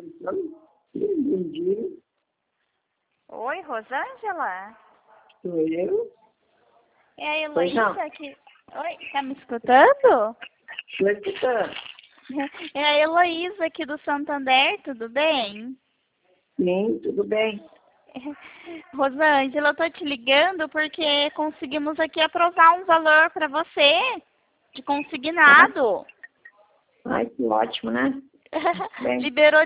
Bom dia, Oi, Rosângela? sou eu. É a Pois não. Heloísa aqui. Oi, tá me escutando? Estou escutando. É a Heloísa aqui do Santander, tudo bem? Sim, tudo bem. Rosângela, eu tô te ligando porque conseguimos aqui aprovar um valor para você de consignado. Ai, que ótimo, né? Bem, Liberou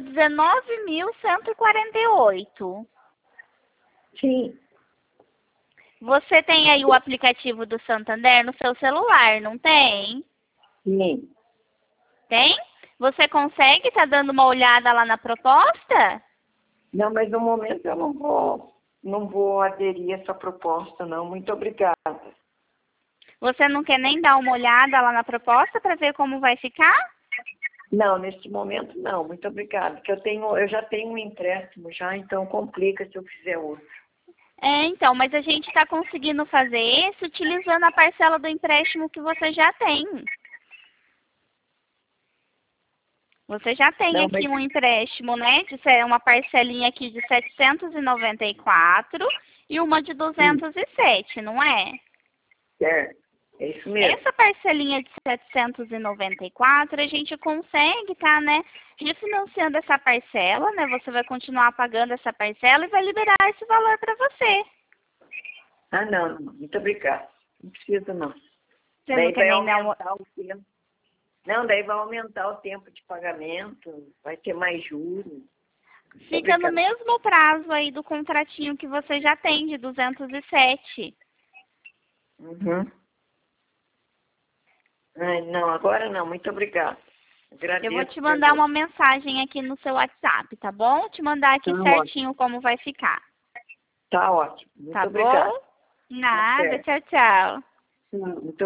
19.148. sim, Você tem aí o aplicativo do Santander no seu celular, não tem? sim. Tem? Você consegue estar dando uma olhada lá na proposta? Não, mas no momento eu não vou aderir a essa proposta, não. Muito obrigada. Você não quer nem dar uma olhada lá na proposta para ver como vai ficar? Não, neste momento não. Muito obrigada. Porque eu já tenho um empréstimo já, então complica se eu fizer outro. Então, mas a gente está conseguindo fazer esse utilizando a parcela do empréstimo que você já tem. Você já tem Não, mas aqui um empréstimo, né? Uma parcelinha aqui de 794 e uma de sim, 207, não é? certo. É isso mesmo. Essa parcelinha de 794, a gente consegue, tá, né? Refinanciando essa parcela, né? Você vai continuar pagando essa parcela e vai liberar esse valor para você. Ah, não. Muito obrigada. Não precisa, não. Você não Daí quer vai nem dar uma... aumentar o tempo. Não, daí vai aumentar o tempo de pagamento, vai ter mais juros. Muito Fica no obrigada. mesmo prazo aí do contratinho que você já tem, de 207. Uhum. Ai, não, agora não. Muito obrigada. Eu vou Agradeço te por mandar uma mensagem aqui no seu WhatsApp, tá bom? Te mandar aqui Tá ótimo. certinho como vai ficar. Tá ótimo. Muito Tá obrigada. bom? Tá Nada, certo. tchau, tchau. Muito